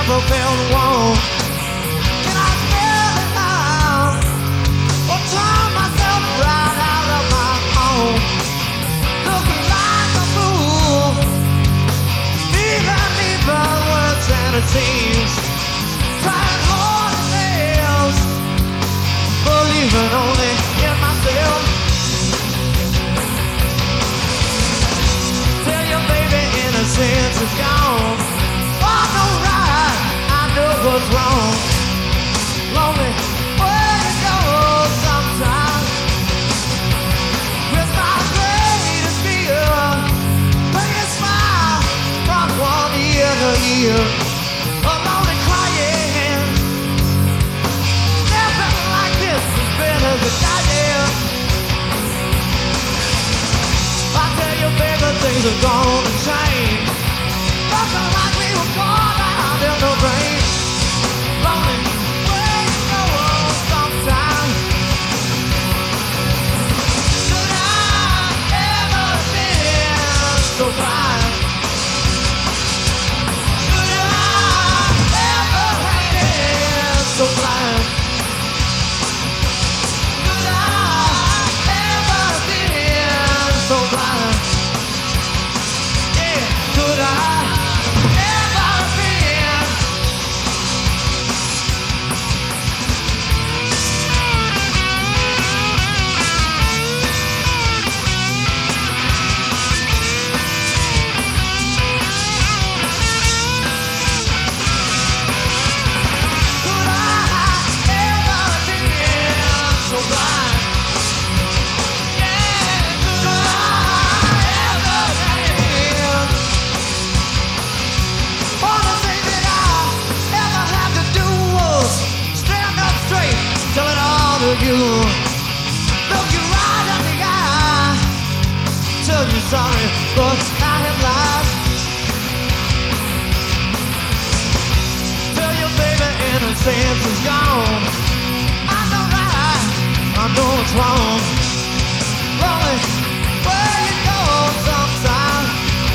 never felt warm. And I fell in love, or turned myself right out of my home. Looking like a fool, leaving me by words and it seems. Trying hard as nails, believing only in myself. Tell your baby innocence is gone. Oh, no right, I know what's wrong. Lonely, where you go sometimes. With my greatest fear, when you smile from 1 year to year. Alone and crying. Nothing like this has been as a goddamn. I tell you, baby, things are gonna change. Nothing like we were born out in the rain. Lonely, where you go sometime. Could I ever been so blind? Could I ever have been so blind? Could I ever been so blind? Yeah, could I ever been? Could I ever been so blind? Yeah, could I ever been? Only thing that I ever had to do was stand up straight, tell it all to you. Look you right in the eye, tell you sorry, but I have lied. Tell your baby innocence is gone. I know right, I know it's wrong. Lonely, where you go sometime.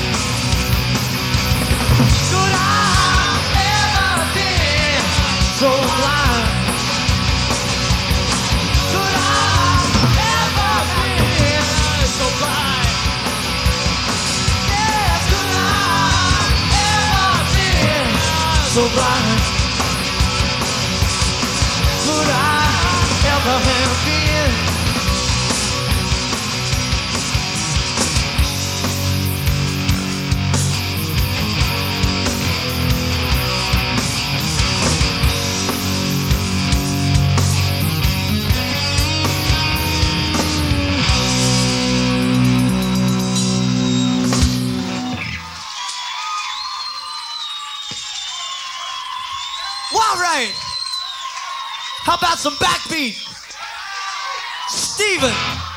Could I ever been so blind? Could I ever been so blind? Yes, could I ever been so blind? Could I ever have been? All right. How about some backbeat? Steven.